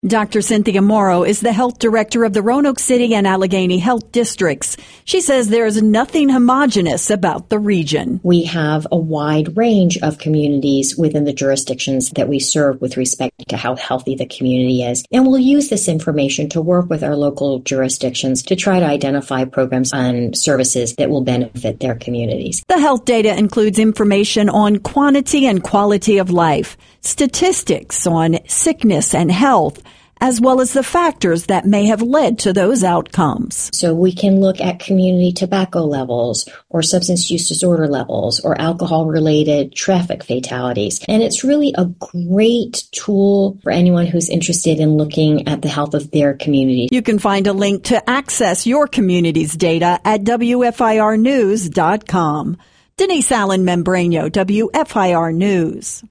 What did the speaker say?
Dr. Cynthia Morrow is the health director of the Roanoke City and Allegheny Health Districts. She says there is nothing homogenous about the region. We have a wide range of communities within the jurisdictions that we serve with respect to how healthy the community is. And we'll use this information to work with our local jurisdictions to try to identify programs and services that will benefit their communities. The health data includes information on quantity and quality of life, statistics on sickness and health, as well as the factors that may have led to those outcomes. So we can look at community tobacco levels or substance use disorder levels or alcohol-related traffic fatalities. And it's really a great tool for anyone who's interested in looking at the health of their community. You can find a link to access your community's data at WFIRnews.com. Denise Allen Membrano, WFIR News.